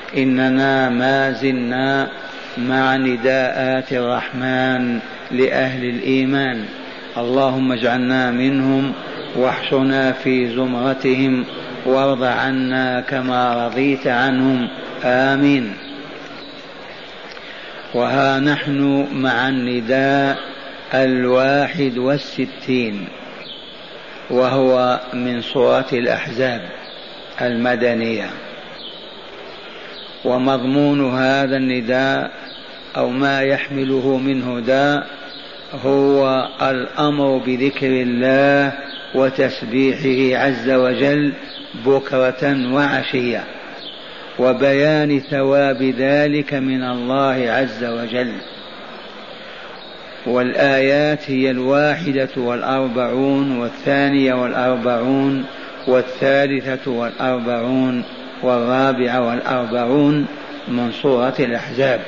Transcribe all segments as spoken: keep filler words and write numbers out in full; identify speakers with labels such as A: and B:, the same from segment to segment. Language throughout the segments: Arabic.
A: إننا ما زلنا مع نداءات الرحمن لأهل الإيمان. اللهم اجعلنا منهم واحشنا في زمرتهم وارض عنا كما رضيت عنهم، آمين. وها نحن مع النداء الواحد والستين، وهو من سورة الأحزاب المدنية. ومضمون هذا النداء أو ما يحمله من هدى هو الأمر بذكر الله وتسبيحه عز وجل بكرة وعشية، وبيان ثواب ذلك من الله عز وجل. والآيات هي الواحدة والأربعون والثانية والأربعون والثالثة والأربعون والرابعة والأربعون من سورة الأحزاب.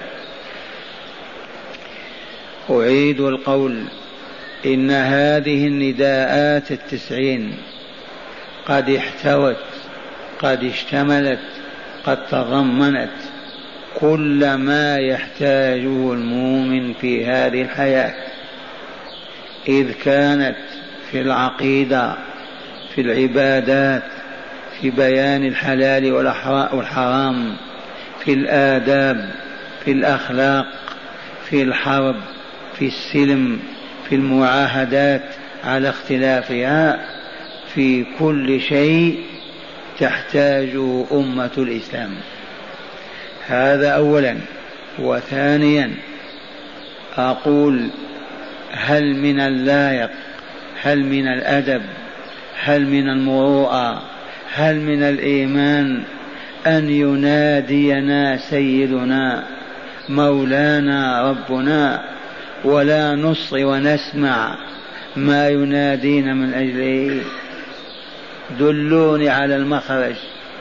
A: أعيد القول: إن هذه النداءات التسعين قد احتوت، قد اشتملت، قد تضمنت كل ما يحتاجه المؤمن في هذه الحياة، إذ كانت في العقيدة، في العبادات، في بيان الحلال والحرام، في الآداب، في الأخلاق، في الحرب، في السلم، في المعاهدات على اختلافها، في كل شيء تحتاجه أمة الإسلام. هذا أولا. وثانيا أقول: هل من اللائق، هل من الأدب، هل من المروءة، هل من الإيمان أن ينادينا سيدنا مولانا ربنا ولا نصغي ونسمع ما ينادينا من أجله؟ دلوني على المخرج.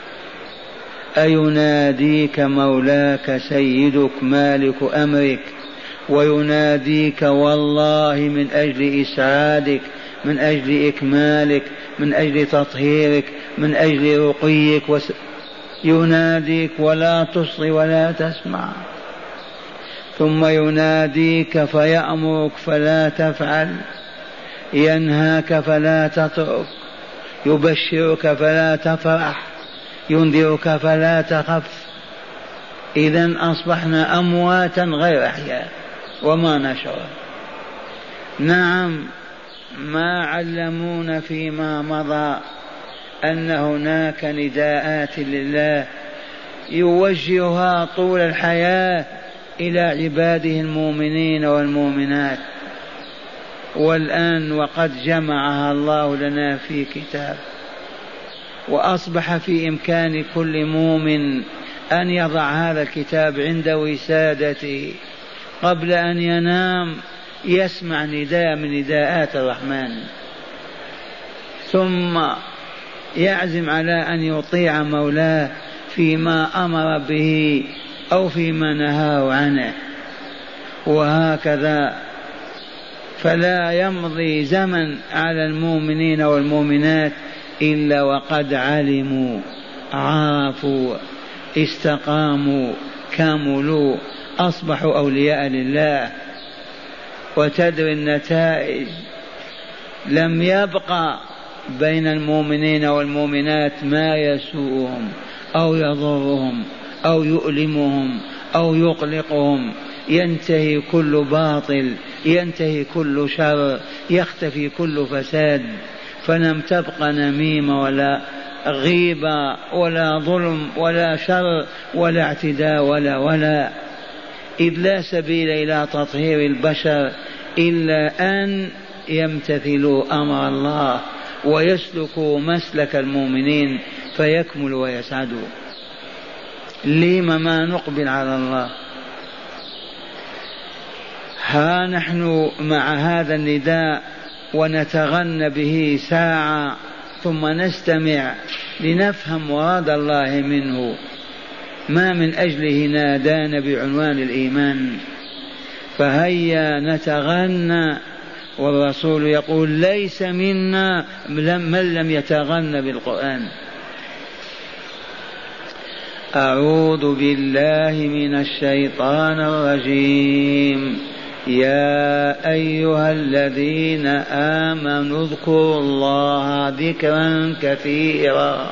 A: أيناديك مولاك سيدك مالك أمرك ويناديك والله من أجل إسعادك، من أجل إكمالك، من أجل تطهيرك، من أجل رقيك، وس... يناديك ولا تصغي ولا تسمع، ثم يناديك فيأمرك فلا تفعل، ينهاك فلا تترك، يبشرك فلا تفرح، ينذرك فلا تخف. إذن أصبحنا أمواتا غير أحياء وما نشعر. نعم، ما علمونا فيما مضى أن هناك نداءات لله يوجهها طول الحياة إلى عباده المؤمنين والمؤمنات، والآن وقد جمعها الله لنا في كتاب، وأصبح في إمكان كل مؤمن أن يضع هذا الكتاب عند وسادته قبل أن ينام، يسمع نداء من نداءات الرحمن، ثم يعزم على أن يطيع مولاه فيما أمر به أو فيما نهاه عنه. وهكذا فلا يمضي زمن على المؤمنين والمؤمنات إلا وقد علموا، عرفوا، استقاموا، كملوا، أصبحوا أولياء لله. وتدري النتائج: لم يبقى بين المؤمنين والمؤمنات ما يسوءهم أو يضرهم أو يؤلمهم أو يقلقهم. ينتهي كل باطل، ينتهي كل شر، يختفي كل فساد، فلم تبق نميمة ولا غيبة ولا ظلم ولا شر ولا اعتداء ولا ولا إذ لا سبيل إلى تطهير البشر إلا أن يمتثلوا أمر الله ويسلكوا مسلك المؤمنين فيكملوا ويسعدوا. لم ما نقبل على الله؟ ها نحن مع هذا النداء ونتغنى به ساعة ثم نستمع لنفهم مراد الله منه، ما من أجله نادانا بعنوان الإيمان. فهيا نتغنى، والرسول يقول: ليس منا من لم يتغنى بالقرآن. أعوذ بالله من الشيطان الرجيم. يا أيها الذين آمنوا اذكروا الله ذكرا كثيرا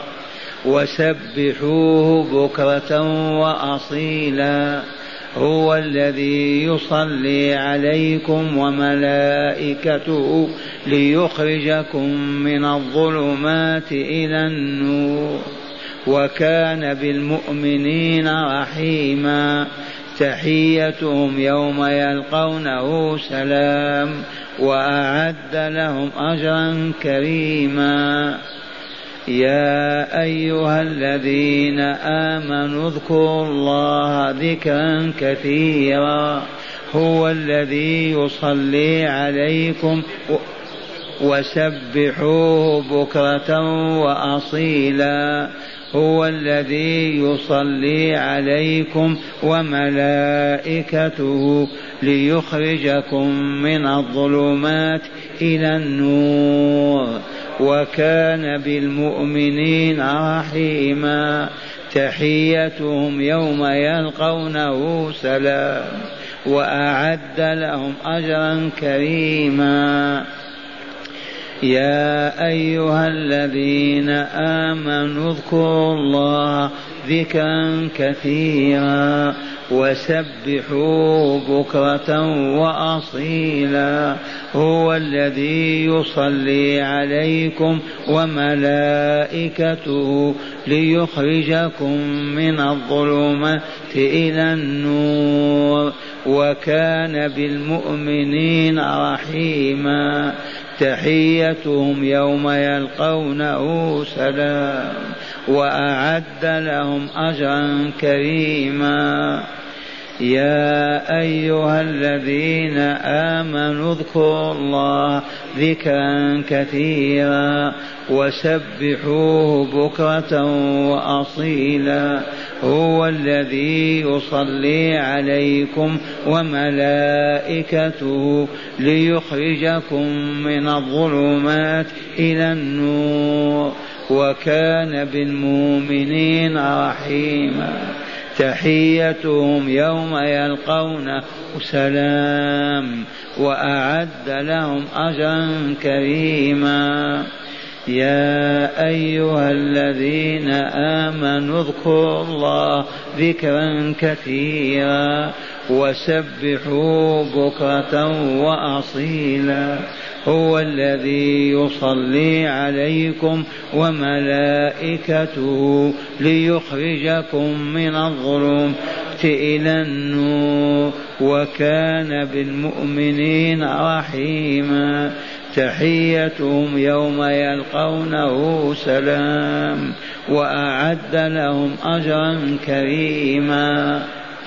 A: وسبحوه بكرة وأصيلا هو الذي يصلي عليكم وملائكته ليخرجكم من الظلمات إلى النور وكان بالمؤمنين رحيما. تحيتهم يوم يلقونه سلام وأعد لهم أجرا كريما. يا أيها الذين آمنوا اذكروا الله ذكرا كثيرا هو الذي يصلي عليكم وسبحوه بكرة وأصيلا هو الذي يصلي عليكم وملائكته ليخرجكم من الظلمات إلى النور وكان بالمؤمنين رحيما. تحيتهم يوم يلقونه سلام وأعد لهم أجرا كريما. يا أيها الذين آمنوا اذكروا الله ذكرا كثيرا وسبحوه بكرة وأصيلا هو الذي يصلي عليكم وملائكته ليخرجكم من الظلمات إلى النور وكان بالمؤمنين رحيما. تحيتهم يوم يلقونه سلام وأعد لهم أجرا كريما. يا أيها الذين آمنوا اذكروا الله ذكرا كثيرا وسبحوه بكرة وأصيلا هو الذي يصلي عليكم وملائكته ليخرجكم من الظلمات إلى النور وكان بالمؤمنين رحيما. تحيتهم يوم يلقونه سلام وأعد لهم أجرا كريما. يا أيها الذين آمنوا اذكروا الله ذكرا كثيرا وسبحوه بكرة وأصيلا هو الذي يصلي عليكم وملائكته ليخرجكم من الظلمات إلى النور وكان بالمؤمنين رحيما. تحيتهم يوم يلقونه سلام وأعد لهم أجرا كريما.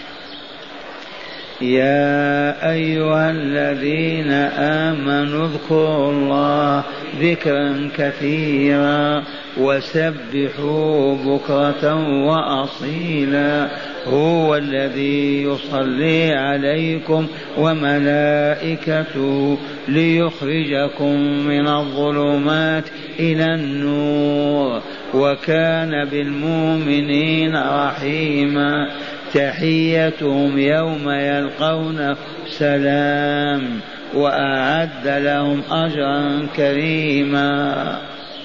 A: يا أيها الذين آمنوا اذكروا الله ذكرا كثيرا وسبحوه بكرة وأصيلا هو الذي يصلي عليكم وملائكته ليخرجكم من الظلمات إلى النور وكان بالمؤمنين رحيما. تحيتهم يوم يلقونه سلام وأعد لهم أجرا كريما.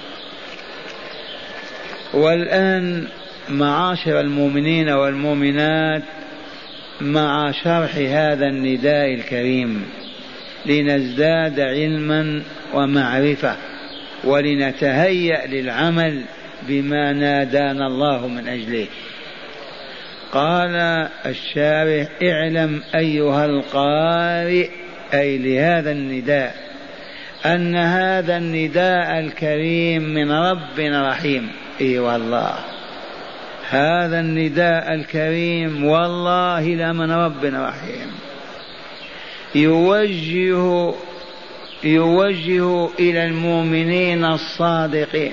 A: والآن معاشر المؤمنين والمؤمنات مع شرح هذا النداء الكريم لنزداد علما ومعرفة ولنتهيأ للعمل بما نادانا الله من أجله. قال الشارح: اعلم أيها القارئ، أي لهذا النداء، أن هذا النداء الكريم من رب رحيم. اي والله هذا النداء الكريم والله لمن رب رحيم، يوجه يوجه إلى المؤمنين الصادقين،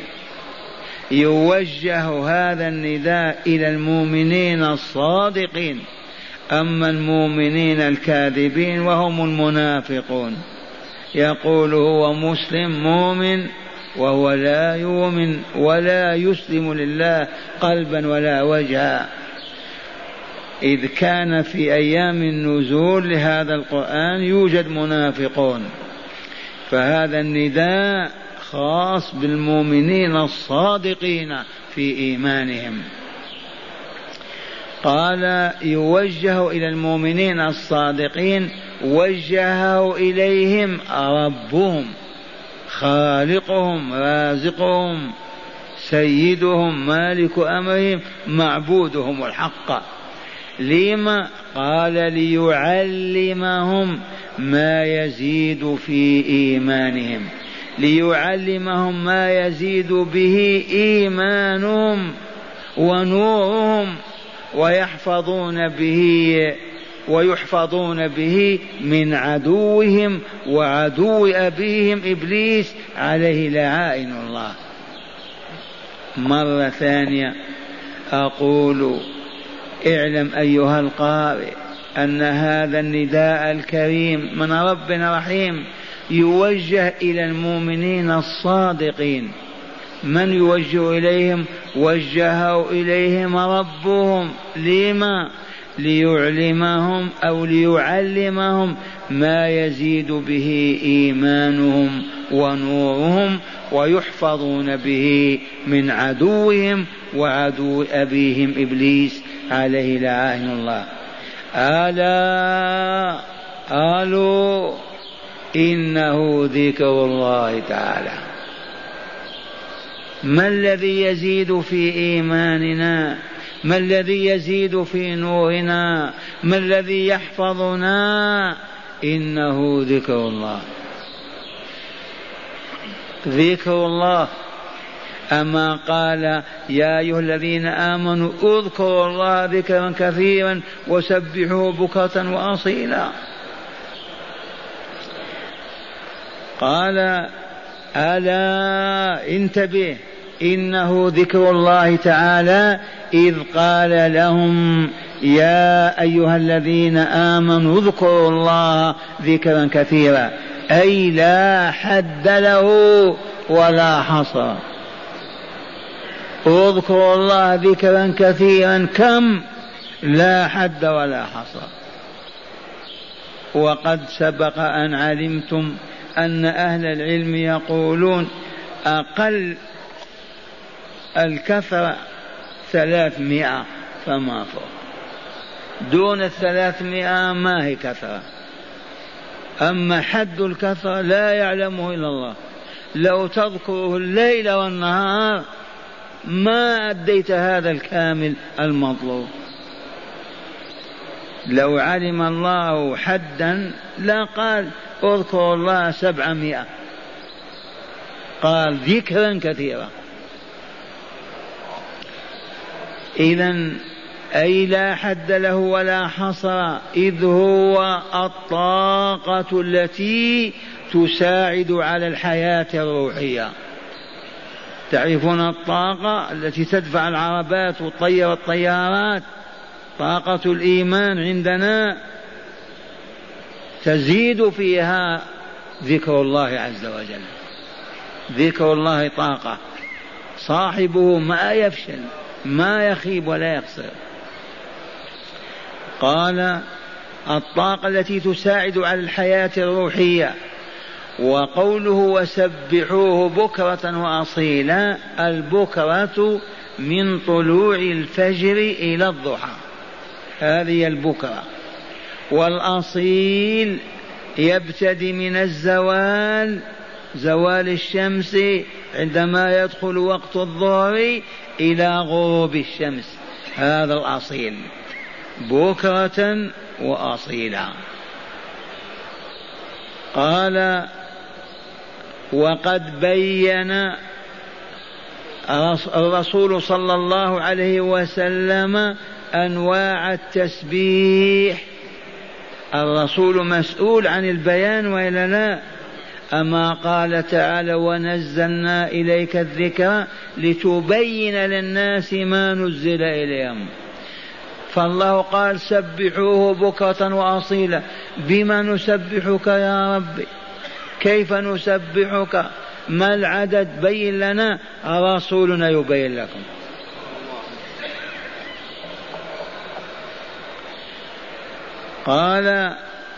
A: يوجه هذا النداء إلى المؤمنين الصادقين. أما المؤمنين الكاذبين وهم المنافقون، يقول هو مسلم مؤمن وهو لا يؤمن ولا يسلم لله قلبا ولا وجها، إذ كان في أيام النزول لهذا القرآن يوجد منافقون، فهذا النداء خاص بالمؤمنين الصادقين في إيمانهم. قال يوجه إلى المؤمنين الصادقين، وجهه إليهم ربهم خالقهم رازقهم سيدهم مالك أمرهم معبودهم الحق. لما؟ قال ليعلمهم ما يزيد في إيمانهم، ليعلمهم ما يزيد به إيمانهم ونورهم، ويحفظون به ويحفظون به من عدوهم وعدو أبيهم إبليس عليه لعائن الله. مرة ثانية أقول اعلم أيها القارئ أن هذا النداء الكريم من رب رحيم يوجه إلى المؤمنين الصادقين. من يوجه إليهم؟ وجهه إليهم ربهم. لما؟ ليعلمهم أو ليعلمهم ما يزيد به إيمانهم ونورهم، ويحفظون به من عدوهم وعدو أبيهم إبليس عليه لعائن الله. ألا قالوا إنه ذكر الله تعالى. ما الذي يزيد في إيماننا؟ ما الذي يزيد في نورنا؟ ما الذي يحفظنا؟ إنه ذكر الله. ذكر الله. أما قال يا أيها الذين آمنوا اذكروا الله ذكرا كثيرا وسبحوه بكرة وأصيلا. قال ألا انتبه إنه ذكر الله تعالى إذ قال لهم يا أيها الذين آمنوا اذكروا الله ذكرا كثيرا، أي لا حد له ولا حصر. اذكروا الله ذكرا كثيرا كم؟ لا حد ولا حصر. وقد سبق أن علمتم أن أهل العلم يقولون أقل الكثرة ثلاثمائة فما فوق، دون الثلاثمائة ما هي كثرة. أما حد الكثرة لا يعلمه إلا الله. لو تذكره الليل والنهار ما أديت هذا الكامل المطلوب. لو علم الله حدا لا قال اذكر الله سبعمائة، قال ذكرا كثيرا. إذن أي لا حد له ولا حصر، إذ هو الطاقة التي تساعد على الحياة الروحية. تعرفون الطاقة التي تدفع العربات وتطير الطيارات؟ طاقة الإيمان عندنا تزيد فيها ذكر الله عز وجل. ذكر الله طاقة صاحبه ما يفشل ما يخيب ولا يخسر. قال الطاقة التي تساعد على الحياة الروحية. وقوله وسبحوه بكرة وأصيلا، البكرة من طلوع الفجر إلى الضحى، هذه البكرة. والأصيل يبتدي من الزوال، زوال الشمس عندما يدخل وقت الظهر إلى غروب الشمس، هذا الأصيل. بكرة وأصيلا. قال وقد بين الرسول صلى الله عليه وسلم أنواع التسبيح. الرسول مسؤول عن البيان وإلا لا؟ أما قال تعالى ونزلنا إليك الذكر لتبين للناس ما نزل إليهم. فالله قال سبحوه بكرة وأصيلا. بما نسبحك يا ربي؟ كيف نسبحك؟ ما العدد؟ بين لنا، رسولنا يبين لكم. قال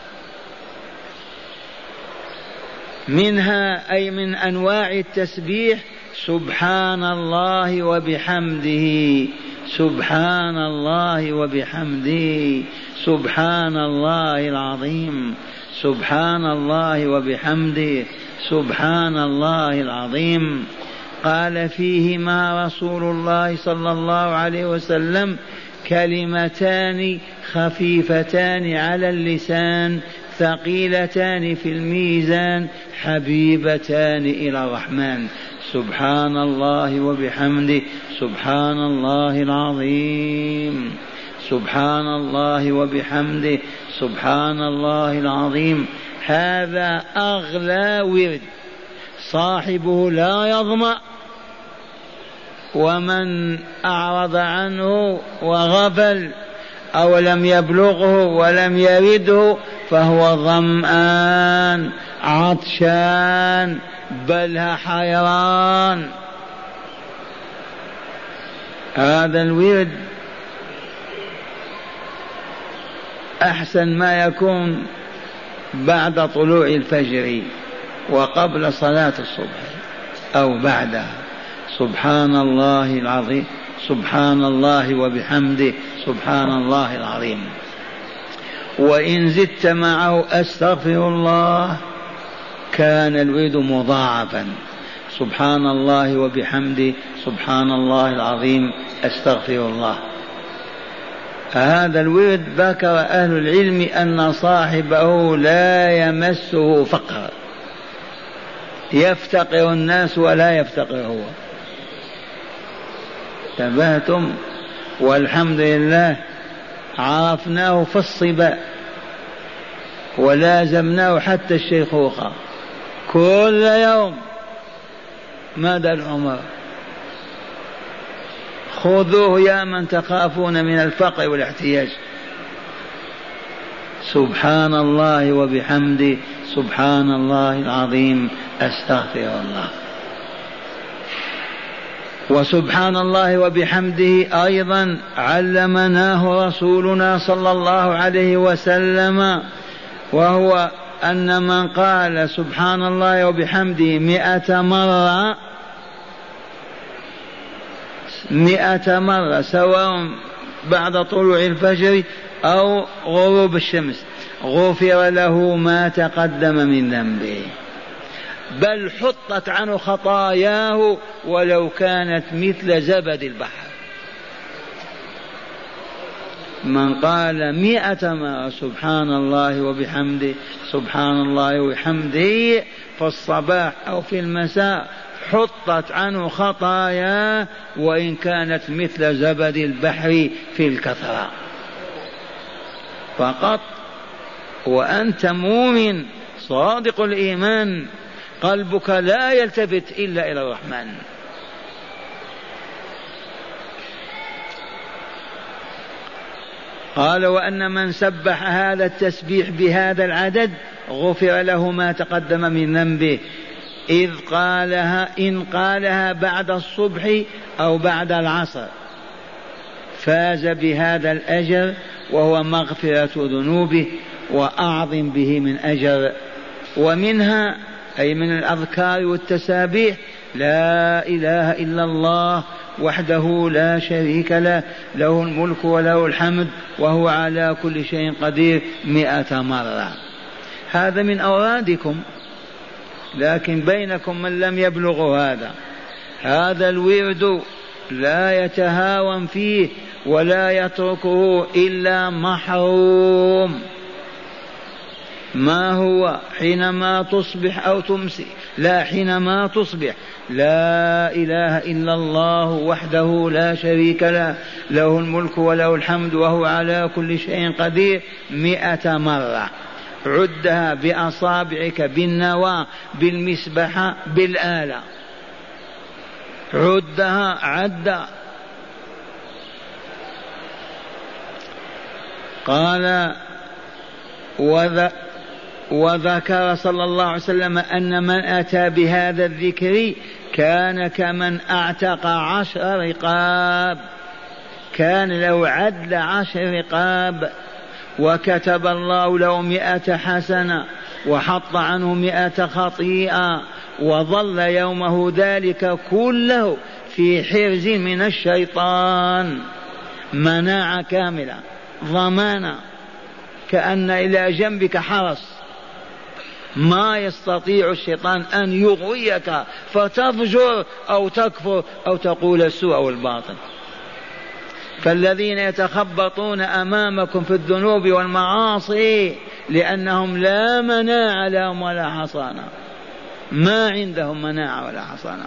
A: منها أي من أنواع التسبيح سبحان الله وبحمده، سبحان الله وبحمده، سبحان الله العظيم، سبحان الله وبحمده، سبحان الله العظيم. قال فيهما رسول الله صلى الله عليه وسلم كلمتان خفيفتان على اللسان ثقيلتان في الميزان حبيبتان إلى الرحمن، سبحان الله وبحمده، سبحان الله العظيم، سبحان الله وبحمده، سبحان الله العظيم. هذا أغلى ورد، صاحبه لا يظمأ، ومن أعرض عنه وغفل أو لم يبلغه ولم يرده فهو ظمآن عطشان بل حيران. هذا الورد أحسن ما يكون بعد طلوع الفجر وقبل صلاة الصبح أو بعدها. سبحان الله العظيم، سبحان الله وبحمده، سبحان الله العظيم. وإن زدت معه أستغفر الله كان الورد مضاعفا، سبحان الله وبحمده، سبحان الله العظيم، أستغفر الله. هذا الورد ذكر أهل العلم أن صاحبه لا يمسه فقر، يفتقر الناس ولا يفتقر هو. انتبهتم؟ والحمد لله عرفناه في الصبا ولازمناه حتى الشيخوخة كل يوم مدى العمر. خذوه يا من تخافون من الفقر والاحتياج. سبحان الله وبحمده، سبحان الله العظيم، أستغفر الله. وسبحان الله وبحمده أيضا علمناه رسولنا صلى الله عليه وسلم، وهو أن من قال سبحان الله وبحمده مئة مرة مئة مرة سواء بعد طلوع الفجر أو غروب الشمس غفر له ما تقدم من ذنبه، بل حطت عنه خطاياه ولو كانت مثل زبد البحر. من قال مئة مرة سبحان الله وبحمده، سبحان الله وبحمده في الصباح أو في المساء حطت عنه خطاياه وإن كانت مثل زبد البحر في الكثرة فقط. وأنت مؤمن صادق الإيمان، قلبك لا يلتفت إلا إلى الرحمن. قال وأن من سبح هذا التسبيح بهذا العدد غفر له ما تقدم من ذنبه إذ قالها إن قالها بعد الصبح أو بعد العصر فاز بهذا الأجر وهو مغفرة ذنوبه وأعظم به من أجر. ومنها أي من الأذكار والتسابيح لا إله إلا الله وحده لا شريك له، له الملك وله الحمد وهو على كل شيء قدير مئة مرة. هذا من أورادكم، لكن بينكم من لم يبلغ هذا. هذا الورد لا يتهاون فيه ولا يتركه إلا محروم. ما هو؟ حينما تصبح أو تمسي، لا حينما تصبح لا إله إلا الله وحده لا شريك له، له الملك وله الحمد وهو على كل شيء قدير مئة مرة. عدها بأصابعك بالنواة بالمسبحة بالآلة، عدها عد. قال وذ وذكر صلى الله عليه وسلم أن من أتى بهذا الذكر كان كمن أعتق عشر رقاب، كان لو عدل عشر رقاب وكتب الله له مئة حسنة وحط عنه مئة خطيئة، وظل يومه ذلك كله في حرز من الشيطان، مناعة كاملة، ضمانة، كأن إلى جنبك حرس، ما يستطيع الشيطان أن يغويك فتفجر أو تكفر أو تقول السوء أو الباطل. فالذين يتخبطون أمامكم في الذنوب والمعاصي لأنهم لا مناعة لهم ولا حصانة، ما عندهم مناعة ولا حصانة،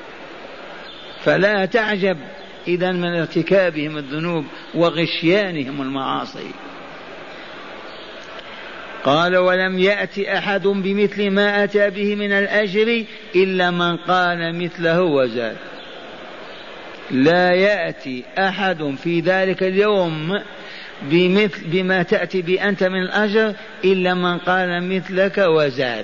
A: فلا تعجب إذن من ارتكابهم الذنوب وغشيانهم المعاصي. قال ولم يأت أحد بمثل ما أتى به من الأجر إلا من قال مثله وزاد. لا يأتي أحد في ذلك اليوم بمثل بما تأتي بأنت من الأجر إلا من قال مثلك وزاد،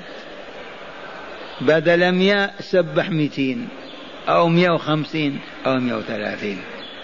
A: بدل مئة سبح مئتين أو مئة وخمسين أو مئة وثلاثين.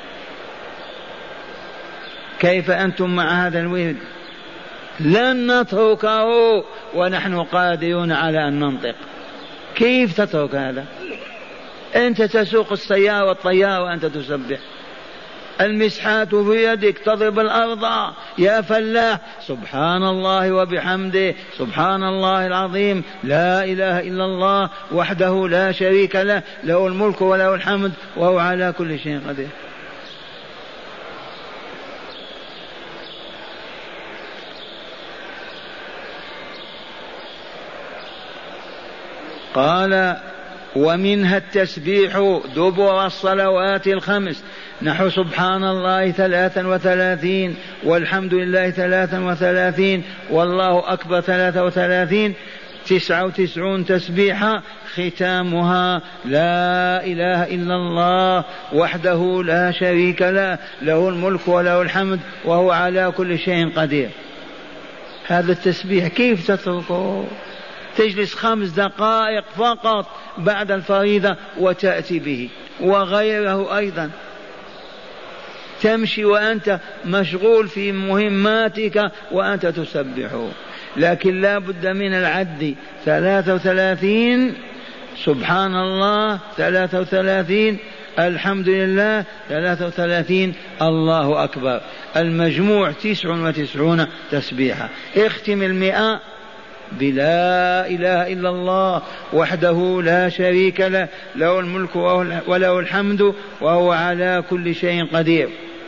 A: كيف أنتم مع هذا الورد؟ لن نتركه ونحن قادرون على أن ننطق. كيف تترك هذا؟ أنت تسوق السيارة والطيارة وأنت تسبح، المسحات في يدك تضرب الأرض، يا فلاح سبحان الله وبحمده سبحان الله العظيم لا إله إلا الله وحده لا شريك له له الملك وله الحمد وهو على كل شيء قدير. قال ومنها التسبيح دبر الصلوات الخمس، نحو سبحان الله ثلاثا وثلاثين والحمد لله ثلاثا وثلاثين والله أكبر ثلاثا وثلاثين، تسعة وتسعون تسبيحة، ختامها لا إله إلا الله وحده لا شريك له له الملك وله الحمد وهو على كل شيء قدير. هذا التسبيح كيف تتركه؟ تجلس خمس دقائق فقط بعد الفريضة وتأتي به، وغيره أيضا تمشي وأنت مشغول في مهماتك وأنت تسبحه. لكن لا بد من العد، ثلاثة وثلاثين سبحان الله ثلاثة وثلاثين الحمد لله ثلاثة وثلاثين الله أكبر، المجموع تسع وتسعون تسبيحة. اختم المئة بلا إله إلا الله وحده لا شريك له له الملك وله الحمد وهو على كل شيء قدير.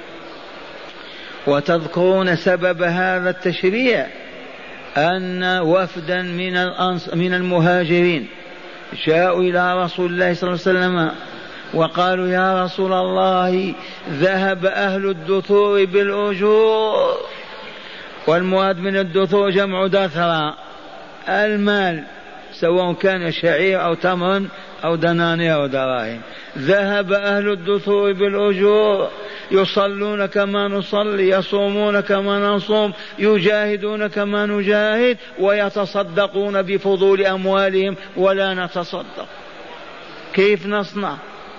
A: وتذكرون سبب هذا التشريع أن وفدا من من المهاجرين جاءوا إلى رسول الله صلى الله عليه وسلم وقالوا يا رسول الله ذهب أهل الدثور بالأجور، والمراد من الدثور جمع دثرة، المال سواء كان شعير أو تمر أو دنانير أو دراهم. ذهب أهل الدثور بالأجور، يصلون كما نصلي، يصومون كما نصوم، يجاهدون كما نجاهد، ويتصدقون بفضول أموالهم ولا نتصدق. كيف نصنع؟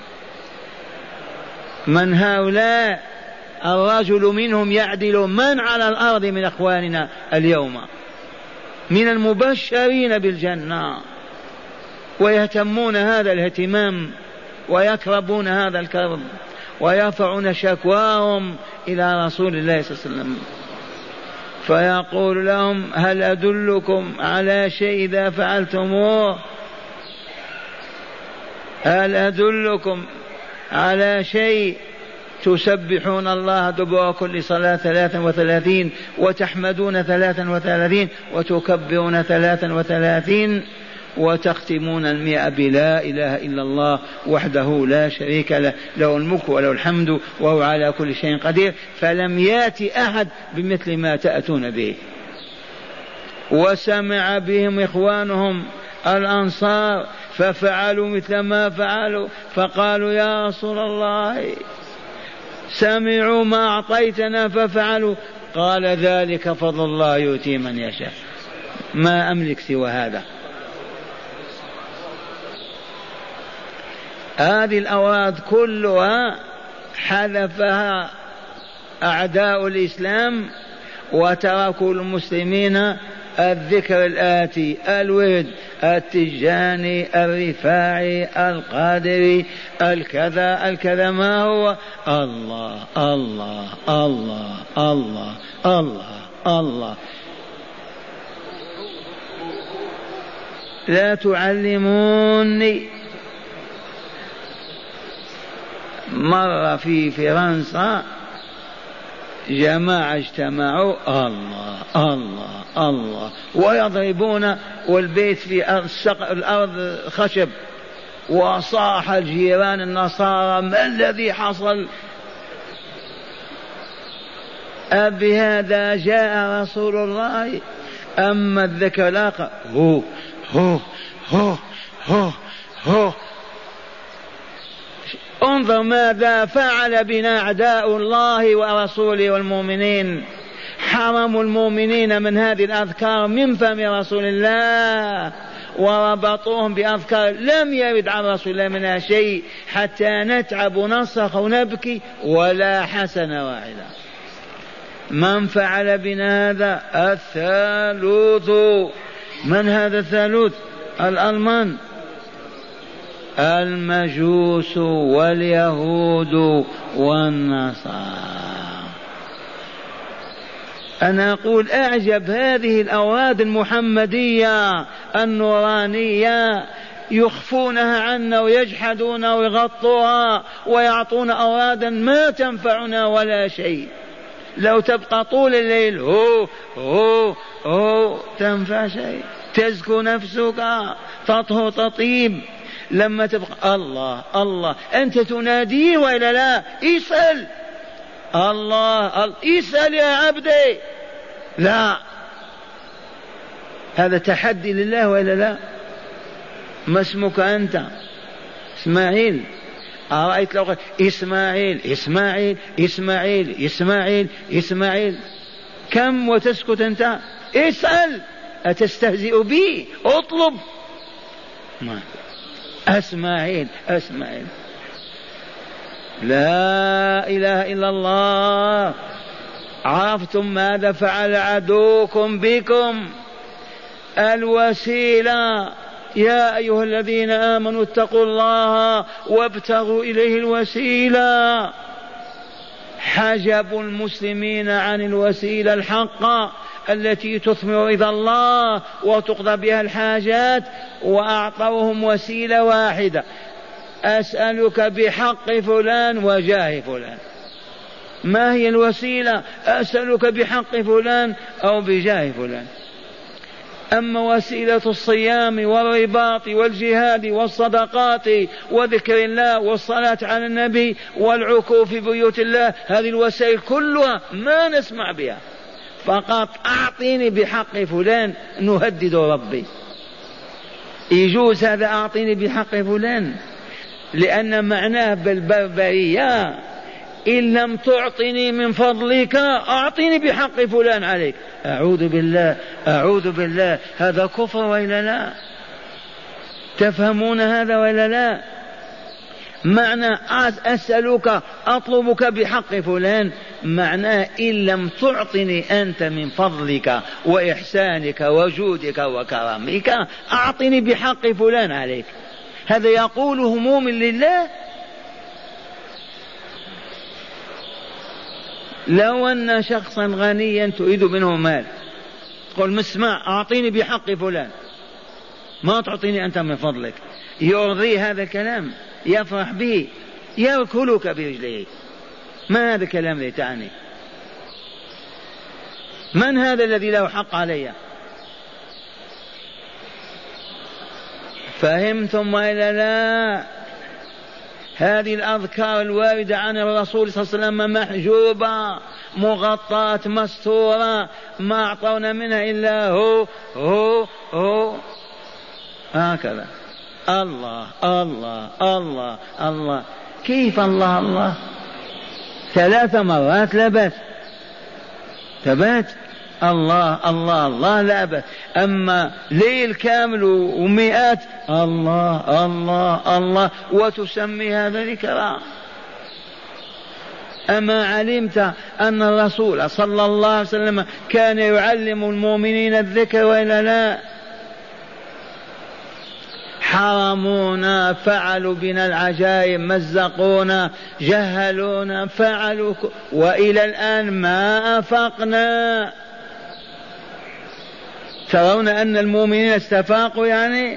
A: من هؤلاء؟ الرجل منهم يعدل من على الأرض من أخواننا اليوم من المبشرين بالجنة، ويهتمون هذا الاهتمام ويكربون هذا الكرب ويرفعون شكواهم إلى رسول الله صلى الله عليه وسلم، فيقول لهم هل أدلكم على شيء إذا فعلتموه؟ هل أدلكم على شيء تسبحون الله دبر كل صلاة ثلاثا وثلاثين وتحمدون ثلاثا وثلاثين وتكبرون ثلاثا وثلاثين وتختمون المئة بلا إله إلا الله وحده لا شريك له له الملك وله الحمد وهو على كل شيء قدير. فلم يأتي أحد بمثل ما تأتون به. وسمع بهم إخوانهم الأنصار ففعلوا مثل ما فعلوا، فقالوا يا رسول الله سمعوا ما أعطيتنا ففعلوا. قال ذلك فضل الله يؤتي من يشاء، ما أملك سوى هذا. هذه الأوراد كلها حذفها أعداء الإسلام وتركوا المسلمين الذكر الآتي: الورد التجاني الرفاعي القادري الكذا الكذا. ما هو؟ الله الله الله الله الله الله. لا تعلموني. مر في فرنسا جماعة اجتمعوا: الله الله الله، ويضربون والبيت في الأرض خشب. وصاح الجيران النصارى: ما الذي حصل؟ أبهذا جاء رسول الله؟ أما الذكر لاقى هو هو هو هو هو. انظر ماذا فعل بنا أعداء الله ورسوله والمؤمنين. حرموا المؤمنين من هذه الأذكار من فم رسول الله، وربطوهم بأذكار لم يرد عن رسول الله منها شيء، حتى نتعب ونصرخ ونبكي ولا حسنة واحدة. من فعل بنا هذا؟ الثالوث. من هذا الثالوث؟ الألمان، المجوس واليهود والنصارى. أنا أقول أعجب هذه الأوراد المحمدية النورانية، يخفونها عنا ويجحدونها ويغطوها ويعطون أورادا ما تنفعنا ولا شيء. لو تبقى طول الليل هو هو هو تنفع شيء، تزكو نفسك، تطهر تطيب. لما تبقى الله الله أنت تناديه وإلا لا؟ اسأل الله, الله اسأل يا عبدي. لا، هذا تحدي لله وإلا لا؟ ما اسمك أنت؟ إسماعيل. أرأيت لو قلت إسماعيل إسماعيل إسماعيل إسماعيل إسماعيل كم وتسكت أنت؟ اسأل. أتستهزئ بي؟ اطلب. ما أسماعيل أسماعيل. لا إله إلا الله. عرفتم ماذا فعل عدوكم بكم؟ الوسيلة. يا أيها الذين آمنوا اتقوا الله وابتغوا إليه الوسيلة. حجبوا المسلمين عن الوسيلة الحقة التي تثمر رضا الله وتقضى بها الحاجات، وأعطوهم وسيلة واحدة: أسألك بحق فلان وجاه فلان. ما هي الوسيلة؟ أسألك بحق فلان أو بجاه فلان. أما وسيلة الصيام والرباط والجهاد والصدقات وذكر الله والصلاة على النبي والعكوف في بيوت الله، هذه الوسائل كلها ما نسمع بها. فقط أعطيني بحق فلان نهدد ربي. يجوز هذا؟ أعطيني بحق فلان، لأن معناه بالبربرية: إن لم تعطني من فضلك أعطيني بحق فلان عليك. أعوذ بالله أعوذ بالله. هذا كفر وإلا لا؟ تفهمون هذا وإلا لا؟ معنى أسألك أطلبك بحق فلان معناه إن لم تعطني أنت من فضلك وإحسانك وجودك وكرمك أعطني بحق فلان عليك. هذا يقوله مؤمن لله. لو أن شخصا غنيا تريد منه مال، تقول مسمع أعطيني بحق فلان، ما تعطيني أنت من فضلك، يرضي هذا الكلام؟ يفرح به؟ يركلك برجليه. ما هذا الكلام الذي تعني؟ من هذا الذي له حق علي؟ فهمتم وإلا لا؟ هذه الأذكار الواردة عن الرسول صلى الله عليه وسلم محجوبة مغطاة مستورة، ما أعطونا منها إلا هو هو هو هكذا. الله الله الله الله. كيف الله الله؟ ثلاث مرات لا بأس، ثبات الله الله الله لا بأس. أما ليل كامل ومئات الله الله الله وتسمي هذا ذكرى؟ أما علمت أن الرسول صلى الله عليه وسلم كان يعلم المؤمنين الذكر وإلا لا؟ حرمونا، فعلوا بنا العجائب، مزقونا، جهلونا، فعلوا، وإلى الآن ما أفقنا. ترون أن المؤمنين استفاقوا يعني؟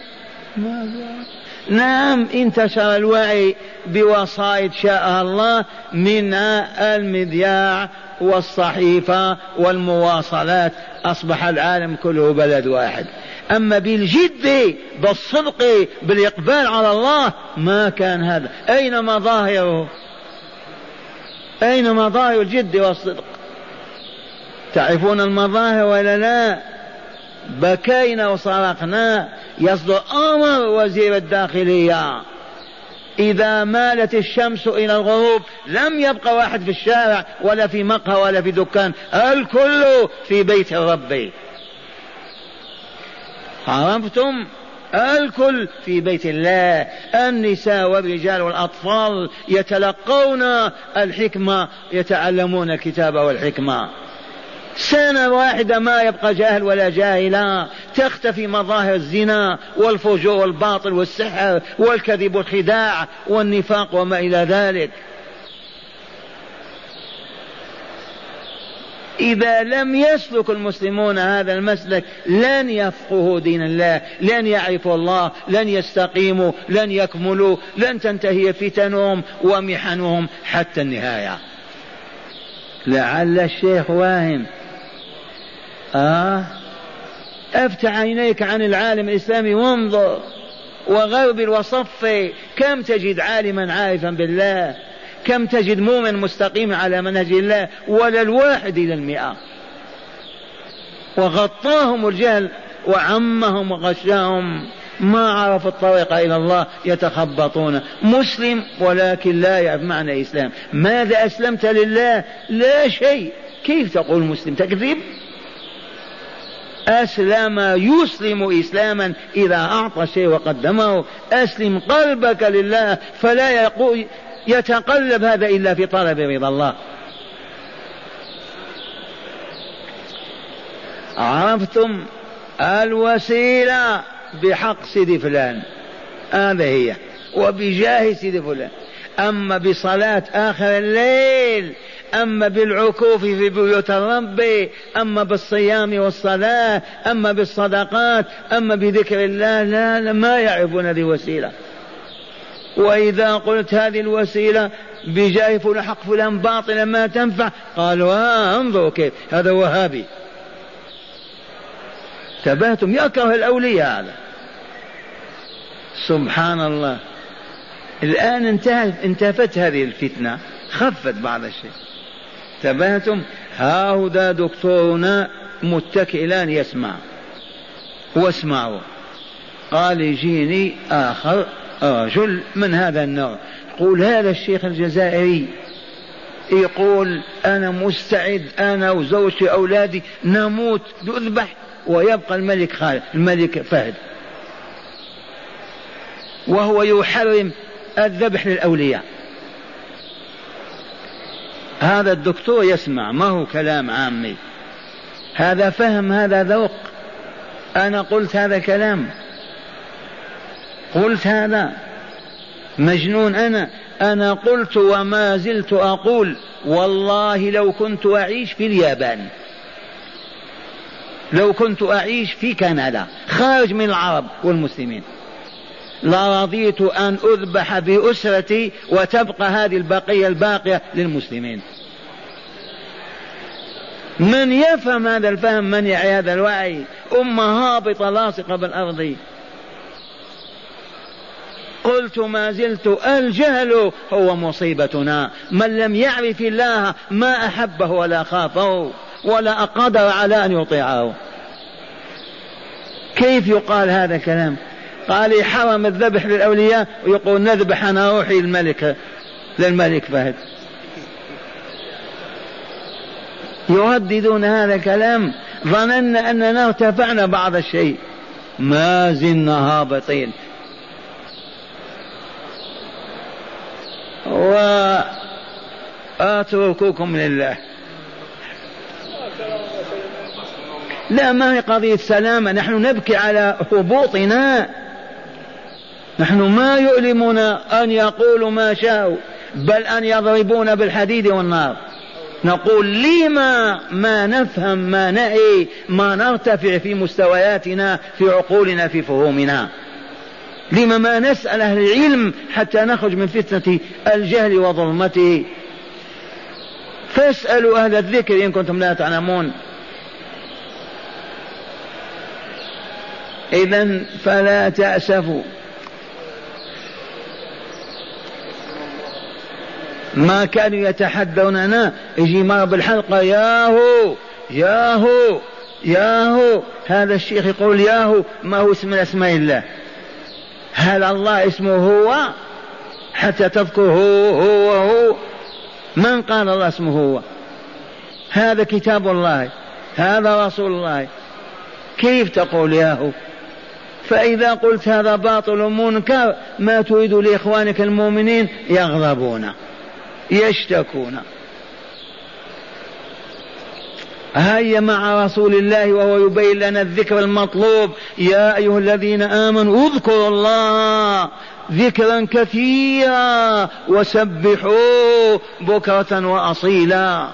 A: نعم، انتشر الوعي بوسائط شاءها الله، منها المذياع والصحيفة والمواصلات، أصبح العالم كله بلد واحد. أما بالجد بالصدق بالإقبال على الله ما كان هذا. أين مظاهره؟ أين مظاهر الجد والصدق؟ تعرفون المظاهر ولا لا؟ بكينا وصرخنا. يصدر أمر وزير الداخلية إذا مالت الشمس إلى الغروب لم يبقى واحد في الشارع ولا في مقهى ولا في دكان، الكل في بيت الرب. عرفتم؟ الكل في بيت الله، النساء والرجال والأطفال يتلقون الحكمة، يتعلمون الكتاب والحكمة. سنة واحدة ما يبقى جاهل ولا جاهلا، تختفي مظاهر الزنا والفجور والباطل والسحر والكذب والخداع والنفاق وما إلى ذلك. إذا لم يسلك المسلمون هذا المسلك لن يفقهوا دين الله، لن يعرفوا الله، لن يستقيموا، لن يكملوا، لن تنتهي فتنهم ومحنهم حتى النهاية. لعل الشيخ واهم. آه افتح عينيك عن العالم الإسلامي وانظر، وغرب وصف، كم تجد عالما عارفا بالله، كم تجد مؤمن مستقيم على منهج الله، ولا الواحد إلى المئة. وغطاهم الجهل وعمهم وغشاهم، ما عرفوا الطريق إلى الله، يتخبطون. مسلم ولكن لا يعرف معنى إسلام. ماذا أسلمت لله؟ لا شيء. كيف تقول مسلم؟ تكذب. أسلم يسلم إسلاما إذا أعطى شيء وقدمه. أسلم قلبك لله، فلا يقول يتقلب هذا إلا في طلب رضا الله. عرفتم؟ الوسيلة بحق سيدي فلان، هذا هي، وبجاه سيدي فلان. أما بصلاة آخر الليل، أما بالعكوف في بيوت الرب، أما بالصيام والصلاة، أما بالصدقات، أما بذكر الله، لا, لا ما يعرفون هذه وسيلة. وإذا قلت هذه الوسيلة بجاه فلان حق فلان باطلا ما تنفع، قالوا ها انظروا كيف هذا وهابي. تبهتم، يكره الأولياء هذا. سبحان الله. الآن انتهت انتفت هذه الفتنة، خفت بعض الشيء. تبهتم. هاهذا دكتورنا متكئ الآن يسمع، واسمعوا. قال يجيني آخر رجل من هذا النوع، يقول هذا الشيخ الجزائري يقول أنا مستعد أنا وزوجتي أولادي نموت نذبح ويبقى الملك خالد الملك فهد، وهو يحرم الذبح للأولياء. هذا الدكتور يسمع، ما هو كلام عامي، هذا فهم، هذا ذوق. أنا قلت هذا كلام، قلت هذا مجنون. أنا أنا قلت وما زلت أقول والله لو كنت أعيش في اليابان، لو كنت أعيش في كندا خارج من العرب والمسلمين، لرضيت أن أذبح بأسرتي وتبقى هذه البقية الباقية للمسلمين. من يفهم هذا الفهم، من يعي هذا الوعي؟ أمة هابطة لاصقة بالأرض. قلت ما زلت الجهل هو مصيبتنا. من لم يعرف الله ما أحبه ولا خافه ولا أقدر على أن يطيعه. كيف يقال هذا الكلام؟ قال حرم الذبح للأولياء ويقول نذبح أنا روحي الملك للملك فهد. يرددون هذا الكلام. ظننا أننا ارتفعنا بعض الشيء، ما زلنا هابطين. أترككم لله. لا، ما هي قضية سلامة، نحن نبكي على هبوطنا، نحن ما يؤلمنا أن يقولوا ما شاءوا، بل أن يضربون بالحديد والنار. نقول لما ما نفهم ما نعي ما نرتفع في مستوياتنا في عقولنا في فهومنا؟ لما ما نسأل أهل العلم حتى نخرج من فتنة الجهل وظلمته؟ فاسألوا أهل الذكر إن كنتم لا تعلمون. إذن فلا تأسفوا. ما كانوا يتحدوننا يجي مر بالحلقة ياهو ياهو ياهو، هذا الشيخ يقول ياهو، ما هو اسم من أسماء الله؟ هل الله اسمه هو حتى تذكر هو هو هو؟ من قال الله اسمه هو؟ هذا كتاب الله، هذا رسول الله، كيف تقول ياهو؟ فإذا قلت هذا باطل منكر ما تريد لإخوانك المؤمنين يغضبون يشتكون. هيا مع رسول الله وهو يبين لنا الذكر المطلوب. يا أيها الذين آمنوا اذكروا الله ذكرا كثيرا وسبحوه بكرة وأصيلا.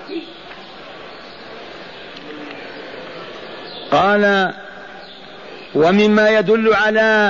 A: قال ومما يدل على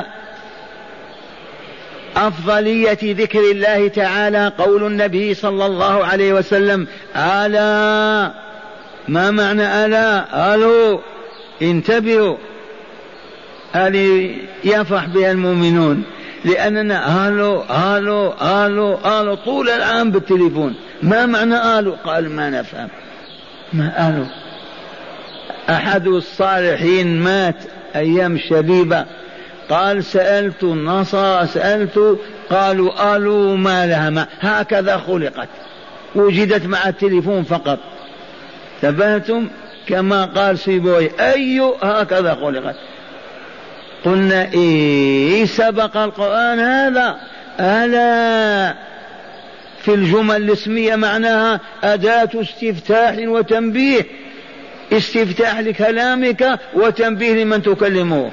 A: أفضلية ذكر الله تعالى قول النبي صلى الله عليه وسلم ألا. ما معنى ألا؟ ألو انتبهوا، هذه يفرح بها المؤمنون، لأننا ألو ألو ألو ألو طول العام بالتليفون. ما معنى ألو؟ قال ما نفهم. ما ألو؟ أحد الصالحين مات أيام شبيبة، قال سألت النصارى سألت قالوا ألو ما لها ما، هكذا خلقت، وجدت مع التليفون فقط. تبهتم كما قال سيبوي أي هكذا خلقت. قلنا إيه سبق القرآن هذا؟ ألا في الجمل الاسمية معناها أداة استفتاح وتنبيه، استفتاح لكلامك وتنبيه لمن تكلمه.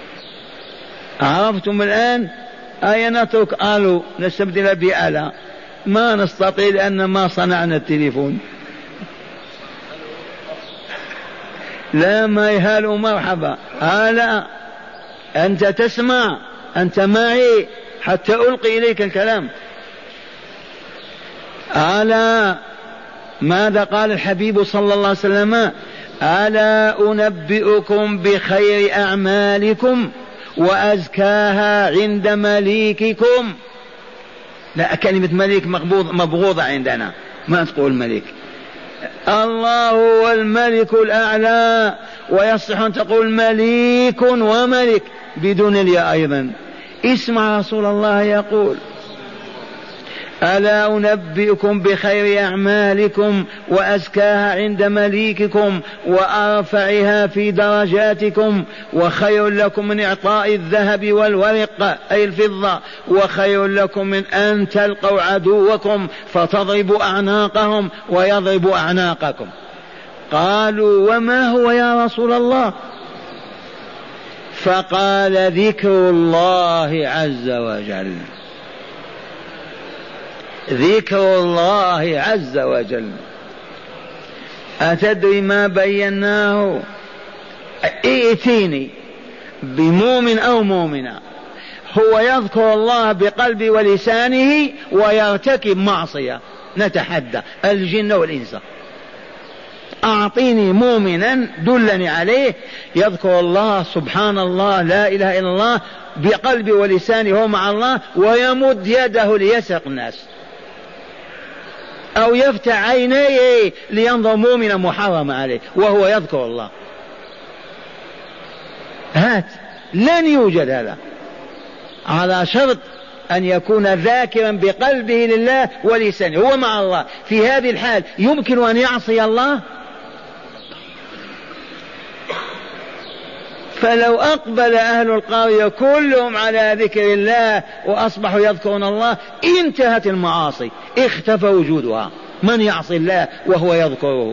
A: عرفتم الآن؟ أي نترك ألو نستبدل بألا؟ ما نستطيع لأن ما صنعنا التليفون. لا ما يهالوا مرحبا ألا أنت تسمع، أنت معي حتى ألقي إليك الكلام. ألا ماذا قال الحبيب صلى الله عليه وسلم؟ ألا أنبئكم بخير أعمالكم وأزكاها عند مليككم. لا، كلمة مليك مبغوضة عندنا، ما تقول ملك. الله هو الملك الأعلى، ويصح أن تقول مليك وملك بدون الياء أيضا. اسمع رسول الله يقول ألا أنبئكم بخير أعمالكم وأزكاها عند مليككم وأرفعها في درجاتكم، وخير لكم من إعطاء الذهب والورق أي الفضة، وخير لكم من أن تلقوا عدوكم فتضربوا أعناقهم ويضربوا أعناقكم. قالوا وما هو يا رسول الله؟ فقال ذكر الله عز وجل، ذكر الله عز وجل. أتدري ما بيناه؟ ائتيني بمؤمن أو مؤمنة هو يذكر الله بقلبه ولسانه ويرتكب معصية، نتحدى الجن والإنس. أعطيني مؤمنا دلني عليه يذكر الله سبحان الله لا إله إلا الله بقلبه ولسانه هو مع الله، ويمد يده ليسرق الناس أو يفتح عينيه لينظر مؤمنا محرم عليه وهو يذكر الله. هات، لن يوجد هذا، على شرط أن يكون ذاكرا بقلبه لله ولسانه هو مع الله. في هذه الحال يمكن أن يعصي الله؟ فلو أقبل أهل القرية كلهم على ذكر الله وأصبحوا يذكرون الله انتهت المعاصي، اختفى وجودها. من يعصي الله وهو يذكره؟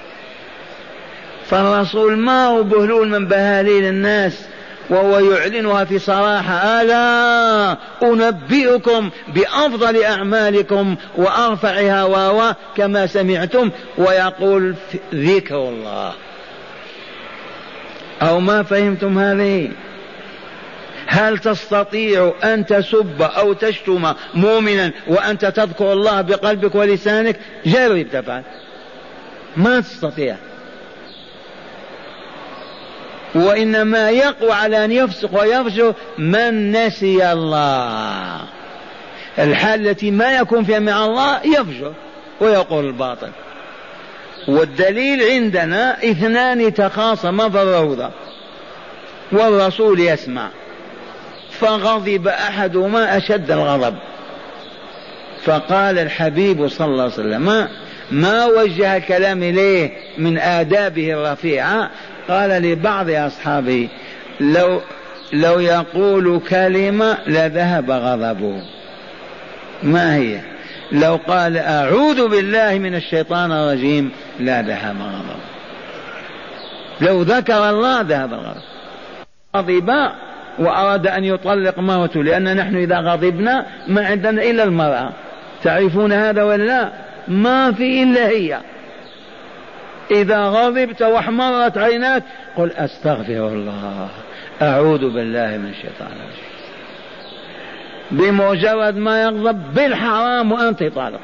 A: فالرسول ما هو بهلول من بهاليل الناس، وهو يعلنها في صراحة: ألا أنبئكم بأفضل أعمالكم وأرفعها واوا كما سمعتم، ويقول ذكر الله. أو ما فهمتم هذه؟ هل تستطيع أن تسب أو تشتم مؤمنا وأنت تذكر الله بقلبك ولسانك؟ جرب تفعل، ما تستطيع. وإنما يقوى على أن يفسق ويفجر من نسي الله، الحال التي ما يكون فيها مع الله يفجر ويقول الباطل. والدليل عندنا اثنان تخاصما في الروضة والرسول يسمع، فغضب أحدهما أشد الغضب، فقال الحبيب صلى الله عليه وسلم ما وجه الكلام إليه من آدابه الرفيعة، قال لبعض أصحابه: لو, لو يقول كلمة لذهب غضبه. ما هي؟ لو قال أعوذ بالله من الشيطان الرجيم لا ذهب غضبه، لو ذكر الله ذهب الغضب. غضب وأراد أن يطلق مرته، لأن نحن إذا غضبنا ما عندنا إلا المرأة، تعرفون هذا ولا؟ ما في إلا هي. إذا غضبت واحمرت عيناك قل أستغفر الله أعوذ بالله من الشيطان الرجيم. بمجرد ما يغضب بالحرام وأنت طالق.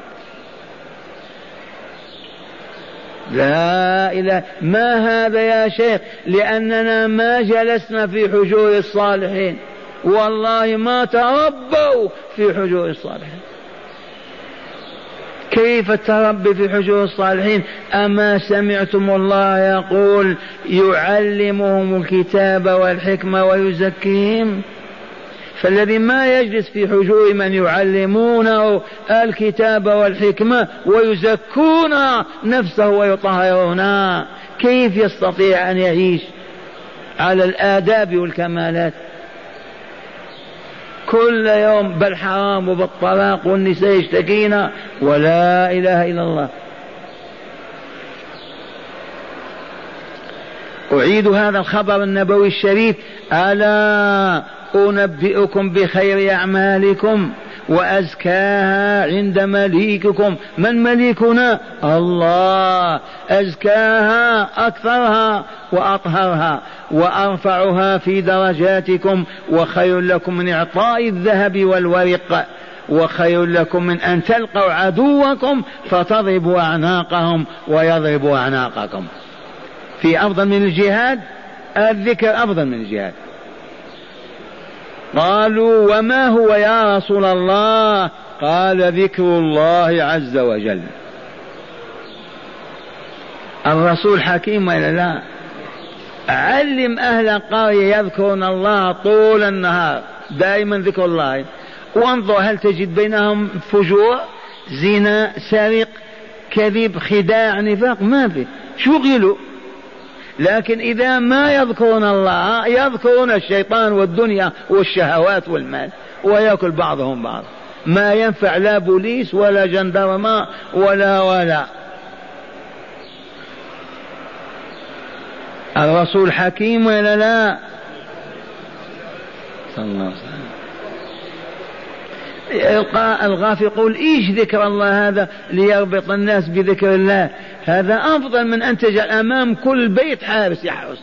A: لا إله. ما هذا يا شيخ؟ لأننا ما جلسنا في حجور الصالحين، والله ما تربوا في حجور الصالحين. كيف التربي في حجور الصالحين؟ أما سمعتم الله يقول يعلمهم الكتاب والحكمة ويزكيهم؟ فالذي ما يجلس في حجور من يعلمونه الكتاب والحكمة ويزكون نفسه ويطهرون، كيف يستطيع أن يعيش على الآداب والكمالات؟ كل يوم بالحرام وبالطلاق والنساء يشتكينا ولا إله إلا الله. أعيد هذا الخبر النبوي الشريف: ألا أنبئكم بخير أعمالكم وأزكاها عند مليككم. من مليكنا؟ الله. أزكاها أكثرها وأطهرها وأرفعها في درجاتكم، وخير لكم من إعطاء الذهب والورق، وخير لكم من أن تلقوا عدوكم فتضربوا أعناقهم ويضربوا أعناقكم. في أفضل من الجهاد؟ الذكر أفضل من الجهاد. قالوا وما هو يا رسول الله؟ قال ذكر الله عز وجل. الرسول حكيم ولا لا؟ علم أهل القرية يذكرون الله طول النهار، دائما ذكر الله، وانظر هل تجد بينهم فجور، زنا، سرق، كذب، خداع، نفاق؟ ما في، شغلوا. لكن إذا ما يذكرون الله يذكرون الشيطان والدنيا والشهوات والمال، ويأكل بعضهم بعض. ما ينفع لا بوليس ولا جندرما ولا ولا. الرسول حكيم ولا لا؟ صلى الله عليه وسلم. يلقى الغافل يقول إيش ذكر الله هذا ليربط الناس بذكر الله؟ هذا أفضل من أن تجعل أمام كل بيت حارس يحرس،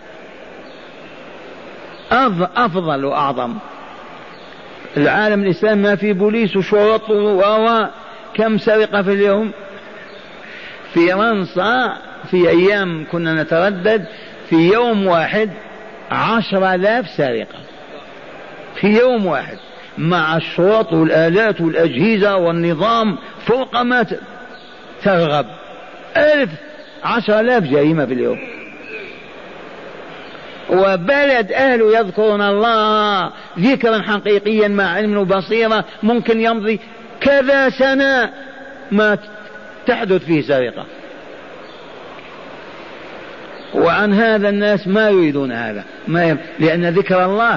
A: أفضل وأعظم. العالم الإسلامي ما في بوليس وشرط و كم سرقة في اليوم؟ في فرنسا في أيام كنا نتردد في يوم واحد عشر آلاف سرقة في يوم واحد، مع الشرط والآلات والأجهزة والنظام فوق ما ترغب. ألف عشر آلاف جريمة في اليوم. وبلد أهله يذكرون الله ذكرا حقيقيا مع علم وبصيرة، ممكن يمضي كذا سنة ما تحدث فيه سرقة. وعن هذا الناس ما يريدون هذا، ما ي... لأن ذكر الله.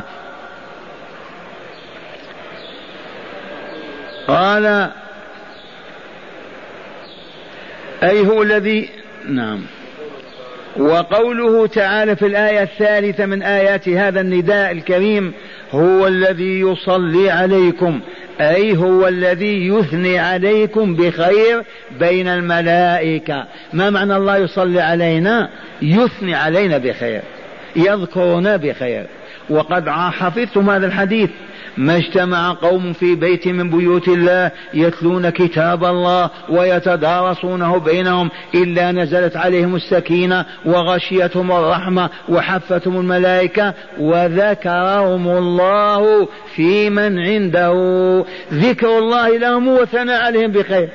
A: قال أي هو الذي نعم. وقوله تعالى في الآية الثالثة من آيات هذا النداء الكريم هو الذي يصلي عليكم، أي هو الذي يثني عليكم بخير بين الملائكة. ما معنى الله يصلي علينا؟ يثني علينا بخير، يذكرنا بخير. وقد حفظتم هذا الحديث: ما اجتمع قوم في بيت من بيوت الله يتلون كتاب الله ويتدارسونه بينهم إلا نزلت عليهم السكينة وغشيتهم الرحمة وحفتهم الملائكة وذكرهم الله في من عنده. ذكر الله لهم وثناء عليهم بخير.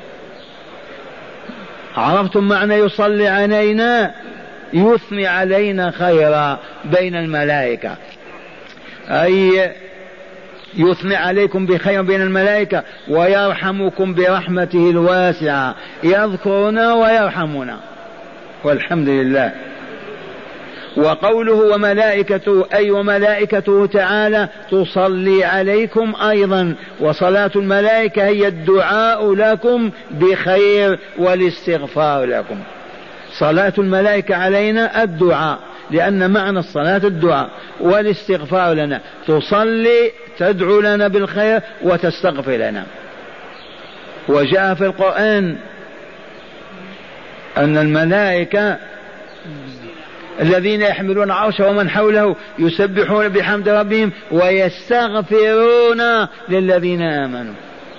A: عرفتم معنى يصلي علينا؟ يثني علينا خيرا بين الملائكة، أي يثني عليكم بخير بين الملائكة ويرحمكم برحمته الواسعة، يذكرنا ويرحمنا والحمد لله. وقوله وملائكته أي وملائكته تعالى تصلي عليكم أيضا. وصلاة الملائكة هي الدعاء لكم بخير والاستغفار لكم. صلاة الملائكة علينا الدعاء، لأن معنى الصلاة الدعاء والاستغفار لنا. تصلي تدعو لنا بالخير وتستغفر لنا. وجاء في القرآن أن الملائكة الذين يحملون عرشه ومن حوله يسبحون بحمد ربهم ويستغفرون للذين آمنوا.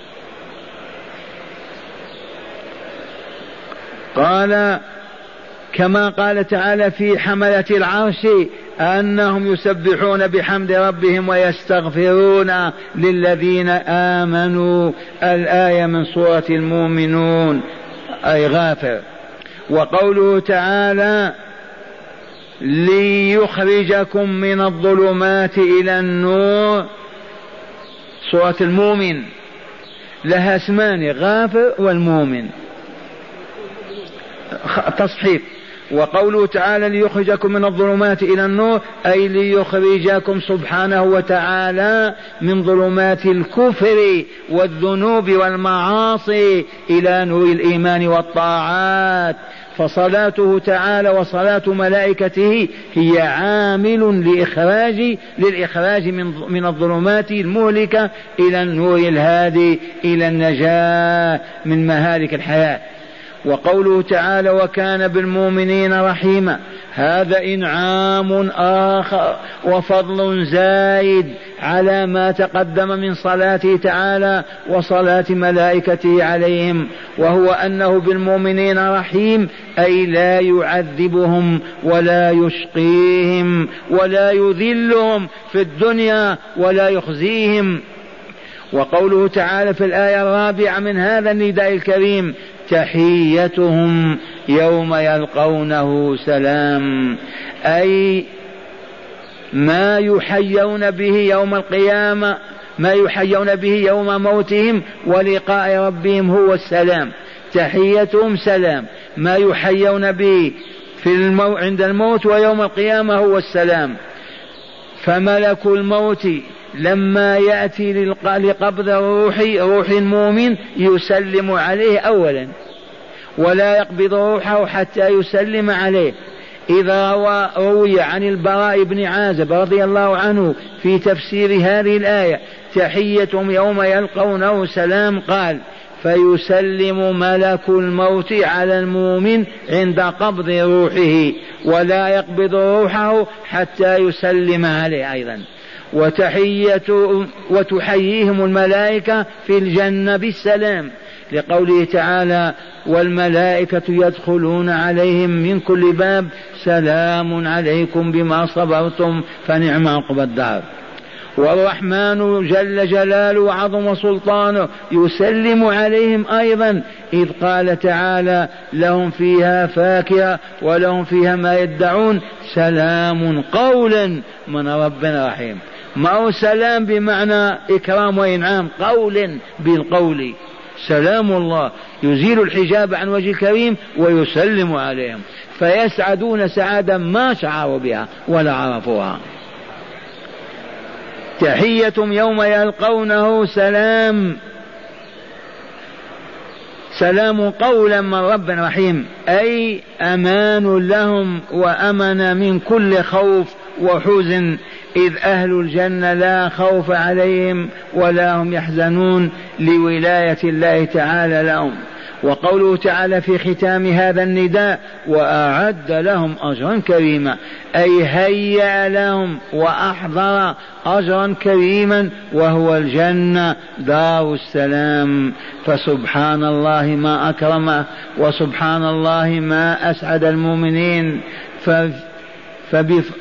A: قال كما قال تعالى في حملة العرش أنهم يسبحون بحمد ربهم ويستغفرون للذين آمنوا. الآية من سورة المؤمنون أي غافر. وقوله تعالى ليخرجكم من الظلمات إلى النور. سورة المؤمن لها اسمان، غافر والمؤمن، تصحيف. وقوله تعالى ليخرجكم من الظلمات إلى النور أي ليخرجكم سبحانه وتعالى من ظلمات الكفر والذنوب والمعاصي إلى نور الإيمان والطاعات. فصلاته تعالى وصلاة ملائكته هي عامل لإخراج للإخراج من من الظلمات المهلكة إلى النور الهادي، إلى النجاة من مهالك الحياة. وقوله تعالى وكان بالمؤمنين رحيما، هذا إنعام آخر وفضل زايد على ما تقدم من صلاته تعالى وصلاة ملائكته عليهم، وهو أنه بالمؤمنين رحيم أي لا يعذبهم ولا يشقيهم ولا يذلهم في الدنيا ولا يخزيهم. وقوله تعالى في الآية الرابعة من هذا النداء الكريم تحيتهم يوم يلقونه سلام، أي ما يحيون به يوم القيامة، ما يحيون به يوم موتهم ولقاء ربهم هو السلام. تحيتهم سلام، ما يحيون به في المو... عند الموت ويوم القيامة هو السلام. فملك الموت لما يأتي لقبض الروح روح المؤمن يسلم عليه أولا، ولا يقبض روحه حتى يسلم عليه. إذا روي عن البراء بن عازب رضي الله عنه في تفسير هذه الآية تحيتهم يوم يلقونه سلام، قال فيسلم ملك الموت على المؤمن عند قبض روحه ولا يقبض روحه حتى يسلم عليه أيضا. وتحية وتحييهم الملائكة في الجنة بالسلام، لقوله تعالى والملائكة يدخلون عليهم من كل باب سلام عليكم بما صبرتم فنعم عقبى الدار. والرحمن جل جلاله وعظم سلطانه يسلم عليهم أيضا، إذ قال تعالى لهم فيها فاكهة ولهم فيها ما يدعون سلام قولا من رب رحيم. ما هو سلام بمعنى إكرام وإنعام، قولا بالقول. سلام الله يزيل الحجاب عن وجه الكريم ويسلم عليهم فيسعدون سعادة ما شعروا بها ولا عرفوها. تحيتهم يوم يلقونه سلام. سلام قولا من رب رحيم، أي أمان لهم وأمن من كل خوف وحزن، إذ أهل الجنة لا خوف عليهم ولا هم يحزنون لولاية الله تعالى لهم. وقوله تعالى في ختام هذا النداء: وأعد لهم أجرا كريما، أي هيأ لهم وأحضر أجرا كريما وهو الجنة دار السلام. فسبحان الله ما أكرمه، وسبحان الله ما أسعد المؤمنين. فبف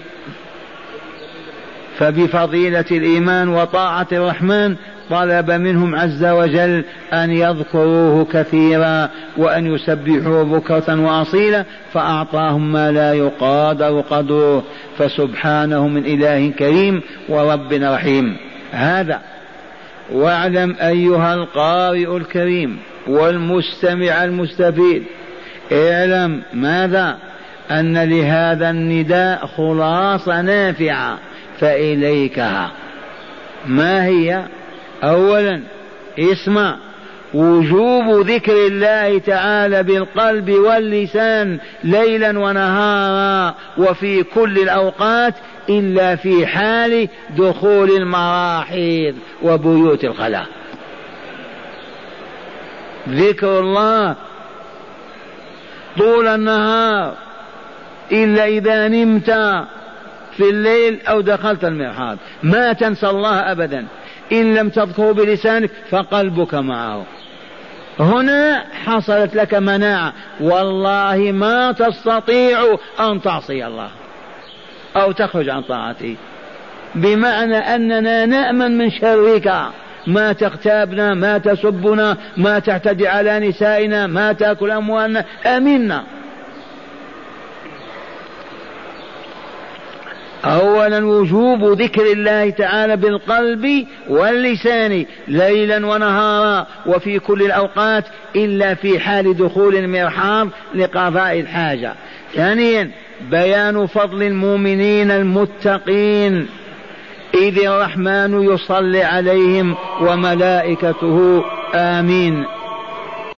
A: فبفضيلة الإيمان وطاعة الرحمن طلب منهم عز وجل أن يذكروه كثيرا وأن يسبحوه بكرة وأصيلا، فأعطاهم ما لا يقادر قدره، فسبحانه من إله كريم ورب رحيم. هذا. واعلم أيها القارئ الكريم والمستمع المستفيد، اعلم ماذا؟ أن لهذا النداء خلاصة نافعة، فإليكها. ما هي؟ أولا اسمع: وجوب ذكر الله تعالى بالقلب واللسان ليلا ونهارا وفي كل الأوقات، إلا في حال دخول المراحيض وبيوت الخلاء. ذكر الله طول النهار، إلا إذا نمت في الليل أو دخلت المرحاض، ما تنسى الله أبدا. إن لم تذكره بلسانك فقلبك معه. هنا حصلت لك مناعة، والله ما تستطيع أن تعصي الله أو تخرج عن طاعته، بمعنى أننا نأمن من شرك، ما تغتابنا، ما تسبنا، ما تعتدي على نسائنا، ما تأكل أموالنا، أمنا. أولا وجوب ذكر الله تعالى بالقلب واللسان ليلا ونهارا وفي كل الأوقات، إلا في حال دخول المرحاض لقضاء الحاجة. ثانيا بيان فضل المؤمنين المتقين، إذ الرحمن يصلي عليهم وملائكته آمين.